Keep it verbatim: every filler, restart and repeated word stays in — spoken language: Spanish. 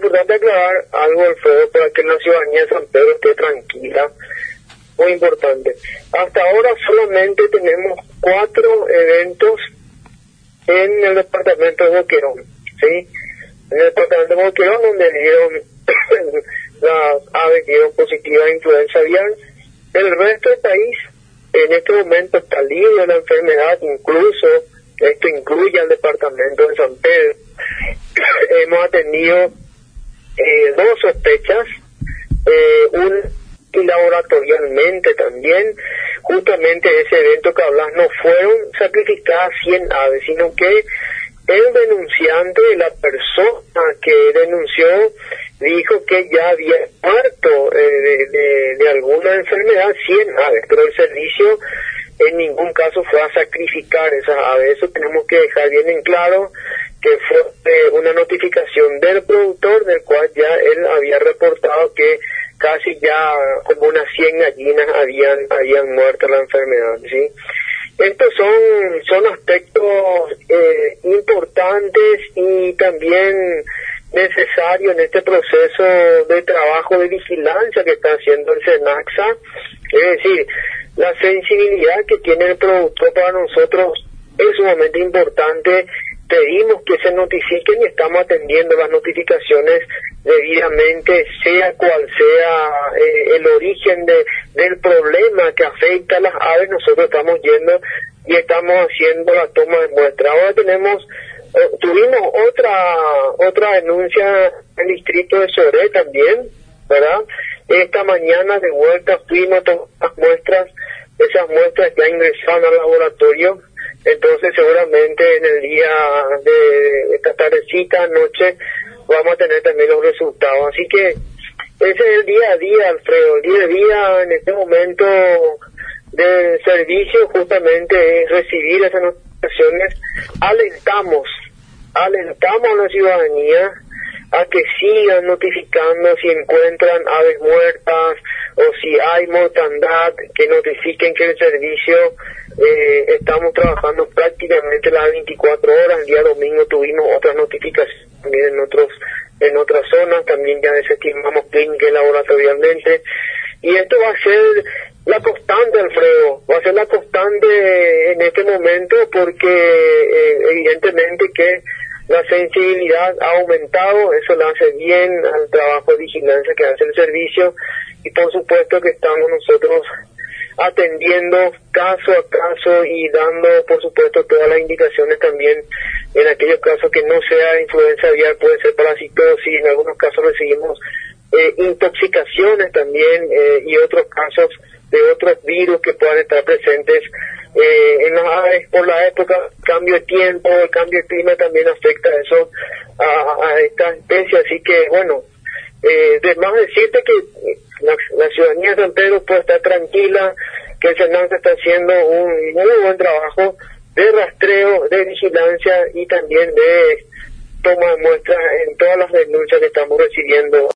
importante aclarar algo, Alfredo, para que la ciudadanía de San Pedro esté tranquila. Muy importante. Hasta ahora solamente tenemos cuatro eventos en el departamento de Boquerón, ¿sí? En el departamento de Boquerón, donde dieron las aves dieron positiva a influenza aviar. El resto del país en este momento está libre de la enfermedad, incluso esto incluye al departamento de San Pedro. Hemos atendido eh, dos sospechas, eh, un y laboratorialmente también. Justamente ese evento que hablas, no fueron sacrificadas cien aves, sino que el denunciante, la persona que denunció, dijo que ya había muerto eh, de, de, de alguna enfermedad cien aves, pero el servicio en ningún caso fue a sacrificar esas aves. Eso tenemos que dejar bien en claro, que fue eh, una notificación del productor, del cual ya él había reportado que casi ya como unas cien gallinas habían habían muerto la enfermedad, ¿sí? Estos son son aspectos eh, importantes y también necesarios en este proceso de trabajo de vigilancia que está haciendo el SENACSA. Es decir, la sensibilidad que tiene el productor para nosotros es sumamente importante. Pedimos que se notifiquen y estamos atendiendo las notificaciones debidamente, sea cual sea eh, el origen de, del problema que afecta a las aves. Nosotros estamos yendo y estamos haciendo la toma de muestra. Ahora tenemos, eh, tuvimos otra otra denuncia en el distrito de Soré también, ¿verdad? Esta mañana de vuelta fuimos a tomar las muestras, esas muestras ya ingresaron al laboratorio. Entonces seguramente en el día de esta tardecita, noche, vamos a tener también los resultados. Así que ese es el día a día, Alfredo. El día a día en este momento del servicio justamente es recibir esas notificaciones. Alentamos, alentamos a la ciudadanía a que sigan notificando si encuentran aves muertas o si hay mortandad, que notifiquen que el servicio eh, estamos trabajando prácticamente las veinticuatro horas. El día domingo tuvimos otras notificaciones también en otros en otras zonas, también ya desestimamos clínica y laboratorialmente, y esto va a ser la constante, Alfredo, va a ser la constante en este momento, porque eh, evidentemente que la sensibilidad ha aumentado. Eso le hace bien al trabajo de vigilancia que hace el servicio, y por supuesto que estamos nosotros atendiendo caso a caso y dando, por supuesto, todas las indicaciones también en aquellos casos que no sea influenza aviar, puede ser parasitosis. En algunos casos recibimos eh, intoxicaciones también eh, y otros casos de otros virus que puedan estar presentes eh, en las aves por la época, cambio de tiempo, el cambio de clima también afecta eso a, a esta especie. Así que bueno, eh, de más decirte que la, la ciudadanía de San Pedro puede estar tranquila, que el SENACSA está haciendo un muy buen trabajo de rastreo, de vigilancia y también de toma de muestras en todas las denuncias que estamos recibiendo.